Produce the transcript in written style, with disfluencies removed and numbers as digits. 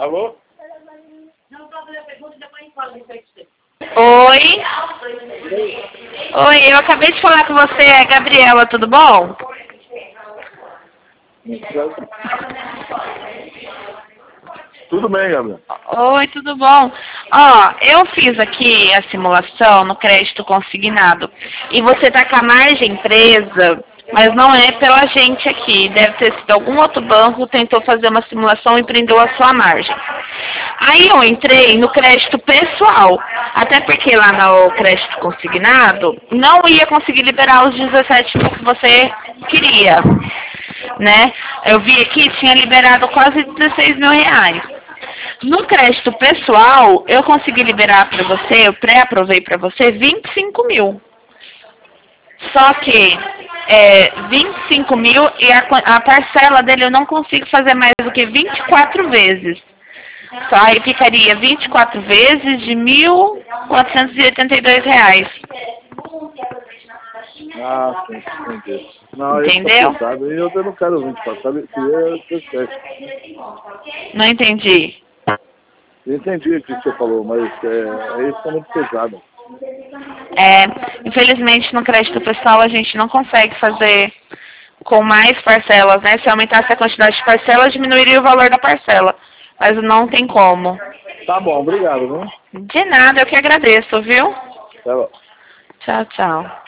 Alô? Oi. Oi, eu acabei de falar com você, é Gabriela, tudo bom? Tudo bem, Gabriel. Oi, tudo bom? Ó, eu fiz aqui a simulação no crédito consignado e você tá com a margem presa, mas não é pela gente aqui. Deve ter sido algum outro banco que tentou fazer uma simulação e prendeu a sua margem. Aí eu entrei no crédito pessoal, até porque lá no crédito consignado não ia conseguir liberar os 17 mil que você queria, né? Eu vi aqui, tinha liberado quase 16 mil reais. No crédito pessoal, eu consegui liberar para você, eu pré-aprovei para você 25 mil. Só que 25 mil e a parcela dele eu não consigo fazer mais do que 24 vezes. Só aí ficaria 24 vezes de R$ 1.482. Ah, sim, entendi. Não, Entendeu? eu não quero 24, sabe? Eu Não entendi. entendi o que você falou, mas isso é muito pesado. Infelizmente no crédito pessoal a gente não consegue fazer com mais parcelas, né? Se aumentasse a quantidade de parcelas, diminuiria o valor da parcela. Mas não tem como. Tá bom, obrigado, viu? De nada, eu que agradeço, viu? Tá bom. Tchau, tchau.